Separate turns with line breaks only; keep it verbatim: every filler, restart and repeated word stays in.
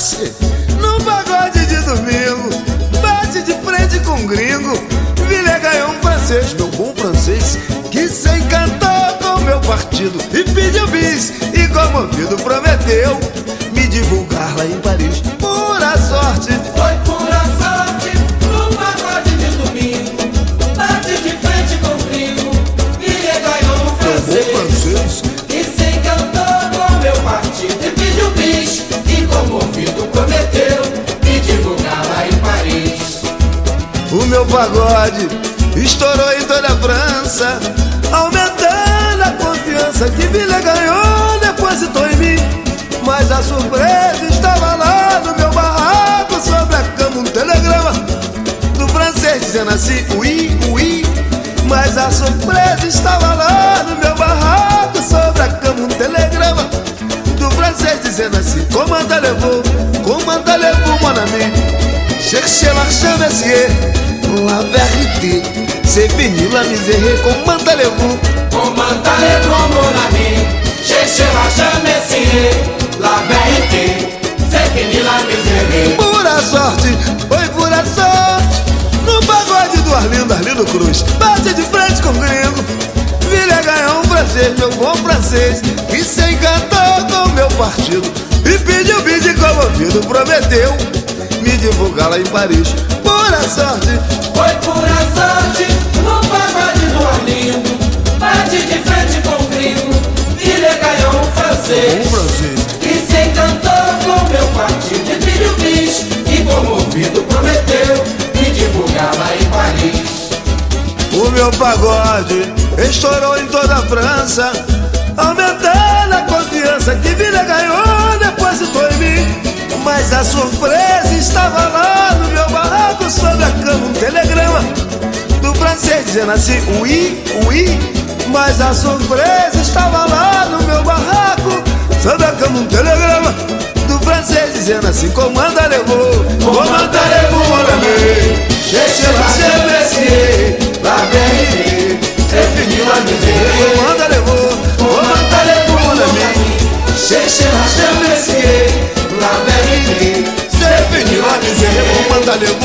sorte no pagode de domingo. Bate de frente com um gringo. Villers ganhou um francês, meu bom francês, que se encantou com meu partido e pediu bis, e comovido prometeu me divulgar lá em Paris. Pura sorte,
foi pura sorte no pagode de domingo. Bate de frente com o gringo. Villers ganhou um francês,
meu bom francês,
que se encantou com meu partido e pediu bis, e comovido prometeu me divulgar lá em Paris.
O meu pagode estourou em toda a França, aumentando a confiança que Villers ganhou, depositou em mim. Mas a surpresa estava lá no meu barraco, sobre a cama um telegrama do francês dizendo assim, oui, oui. Mas a surpresa estava lá no meu barraco, sobre a cama um telegrama do francês dizendo assim, comment allez-vous, comment allez-vous mon ami, cherchez l'argent messieurs, la vérité, c'est fini la misère, comment allez-vous,
comment allez-vous mon ami, cherchez l'argent messieurs, la vérité, c'est fini la misère.
Pura sorte, foi pura sorte no pagode do Arlindo, Arlindo Cruz. Bate de frente com o gringo. Villers ganhou um francês, meu bom francês, que se encantou com meu partido e pediu bis, e comovido prometeu me divulgar lá em Paris. Pura sorte,
foi pura sorte no pagode do Arlindo. Bate de frente com o gringo. Villers ganhou um francês,
um francês,
que se encantou com meu partido e pediu bis, e comovido prometeu me divulgar lá em Paris.
o meu pagode estourou em toda a França, aumentando a confiança que Villers ganhou, depositou em mim. Mas a surpresa estava lá no meu barraco, sobre a cama um telegrama do francês dizendo assim, oui, oui. Mas a surpresa estava lá no meu barraco, sobre a cama um telegrama do francês dizendo assim, comment allez-vous, comment allez-vous mon ami, cherchez l'argent messieurs, la vérité, c'est fini la misère. Comment allez-vous, comment allez-vous mon ami, cherchez l'argent messieurs, la vérité, c'est fini la misère. Comment allez-vous.